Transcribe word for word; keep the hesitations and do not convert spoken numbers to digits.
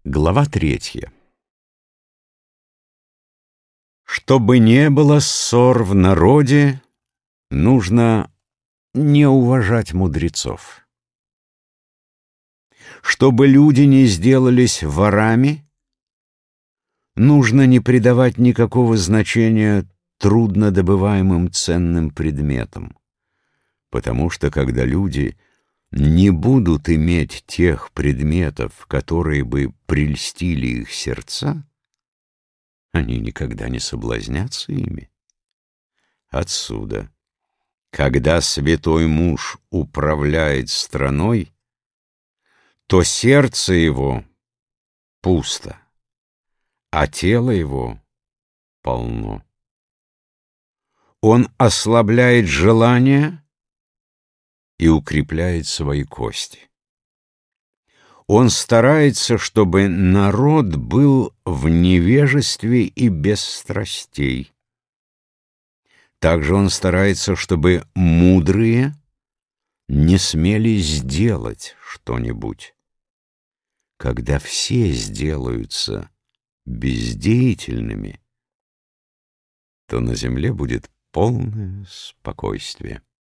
Глава третья. Чтобы не было ссор в народе, нужно не уважать мудрецов. Чтобы люди не сделались ворами, нужно не придавать никакого значения труднодобываемым ценным предметам, потому что когда люди не будут иметь тех предметов, которые бы прельстили их сердца, они никогда не соблазнятся ими. Отсюда, когда святой муж управляет страной, то сердце его пусто, а тело его полно. Он ослабляет желания и укрепляет свои кости. Он старается, чтобы народ был в невежестве и без страстей. Также он старается, чтобы мудрые не смели сделать что-нибудь. Когда все сделаются бездеятельными, то на земле будет полное спокойствие.